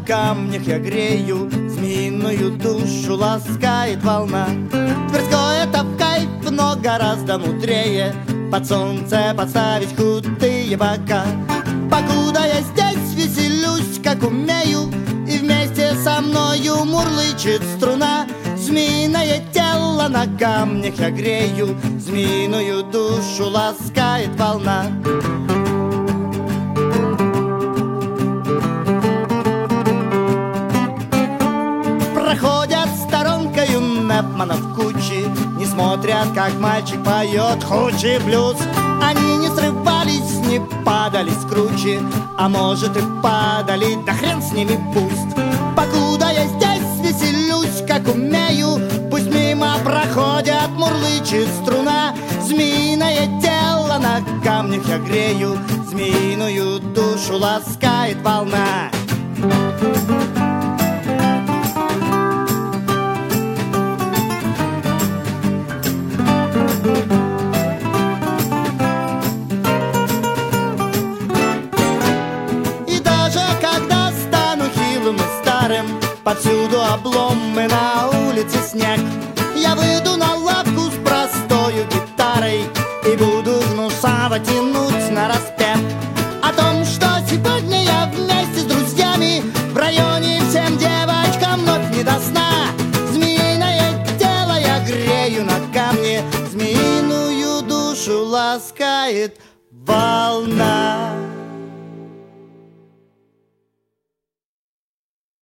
камнях я грею, змеиную душу ласкает волна. Тверской это в кайф, но гораздо мудрее под солнце подставить худые бока. Покуда я здесь веселюсь, как умею, и вместе со мною мурлычет струна. Змеиное тело на камнях я грею, змеиную душу ласкает волна. Проходят сторонкою Непманов кучи, не смотрят, как мальчик поет хучи блюз. Они не срывались, не падали с кручи, а может и падали, да хрен с ними пусть. Покуда я здесь веселюсь, как умею, пусть мимо проходят, мурлычет струна. Змеиное тело на камнях я грею, змеиную душу ласкает волна. Повсюду обломы, на улице снег. Я выйду на лавку с простою гитарой и буду гнусаво тянуть на распев о том, что сегодня я вместе с друзьями в районе всем девочкам вновь не до сна. Змеиное тело я грею на камне, змеиную душу ласкает волна.